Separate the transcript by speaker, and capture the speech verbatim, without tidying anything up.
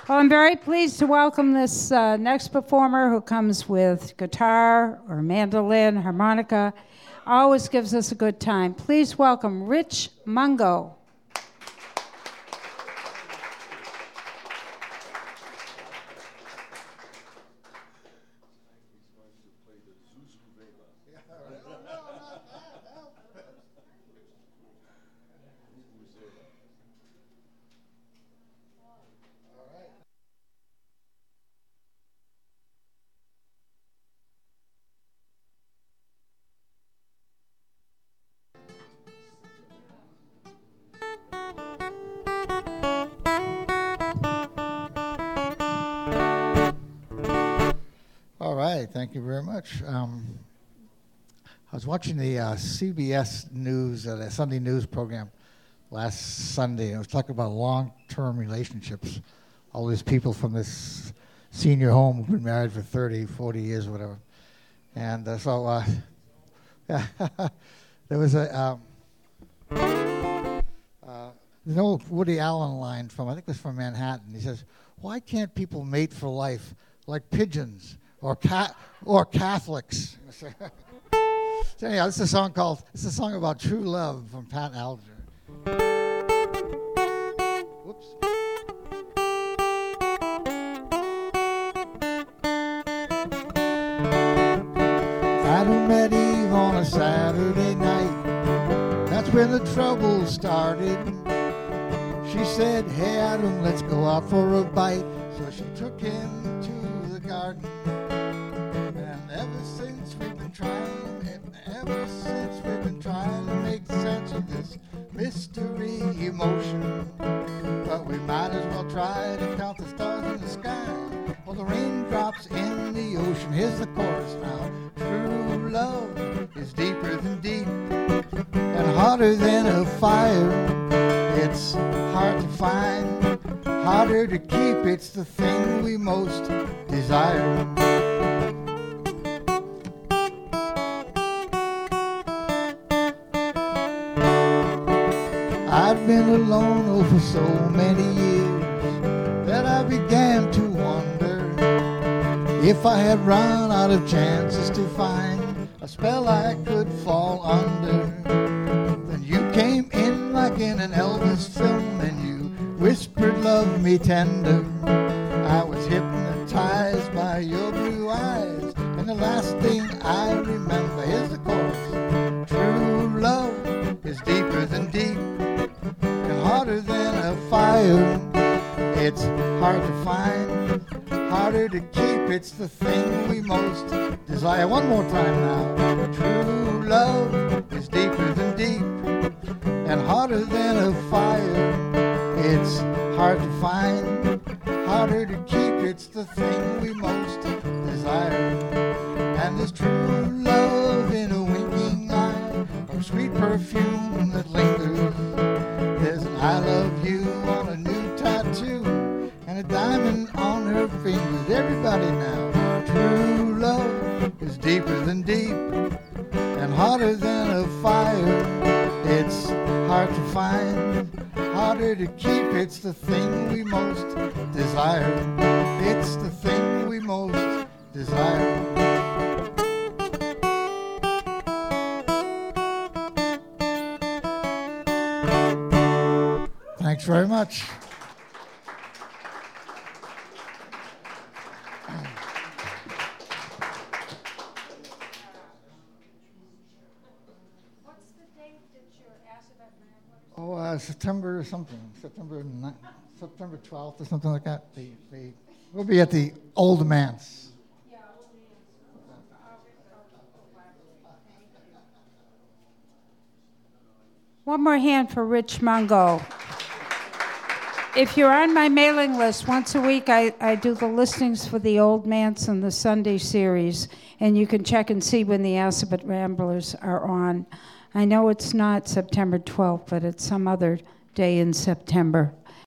Speaker 1: Well, I'm very pleased to welcome this uh, next performer who comes with guitar or mandolin, harmonica. Always gives us a good time. Please welcome Rich Mungo.
Speaker 2: All right, thank you very much. Um, I was watching the uh, C B S News, uh, the Sunday News program last Sunday. It was talking about long-term relationships. All these people from this senior home who've been married for thirty, forty years or whatever. And uh, so uh, there was a, um, uh, there's an old Woody Allen line from, I think it was from Manhattan. He says, "Why can't people mate for life like pigeons? Or cat or Catholics?" So anyhow, this is a song called, this is a song about true love from Pat Alger. Whoops. Adam met Eve on a Saturday night. That's when the trouble started. She said, "Hey Adam, let's go out for a bite." So she took him to the garden. Ever since we've been trying, ever since we've been trying to make sense of this mystery emotion. But we might as well try to count the stars in the sky or the raindrops in the ocean. Here's the chorus now. True love is deeper than deep and hotter than a fire. It's hard to find, harder to keep. It's the thing we most desire. I've been alone oh for so many years that I began to wonder if I had run out of chances to find a spell I could fall under. Then you came in like in an Elvis film and you whispered, "Love me tender." I was hypnotized by your blue eyes, and the last thing I remember is the chorus. True love is deeper than deep, harder than a fire. It's hard to find, harder to keep. It's the thing we most desire. One more time now. True love is deeper than deep and harder than a fire. It's hard to find, harder to keep. It's the thing we most desire. And there's true love in a winking eye, or sweet perfume that lingers. There's an "I love you" on a new tattoo and a diamond on her fingers. Everybody now. True love is deeper than deep and hotter than a fire. It's hard to find, harder to keep. It's the thing we most desire. It's the thing we most desire. Thanks very much.
Speaker 1: What's the date that your Acid-Up Ramblers?
Speaker 2: Oh, uh, September something, September ninth, September twelfth or something like that. The, the, we'll be at the Old Manse.
Speaker 1: Yeah, Old Manse. One more hand for Rich Mungo. If you're on my mailing list, once a week I, I do the listings for the Old Manse and the Sunday series, and you can check and see when the Acid-Up Ramblers are on. I know it's not September twelfth, but it's some other day in September.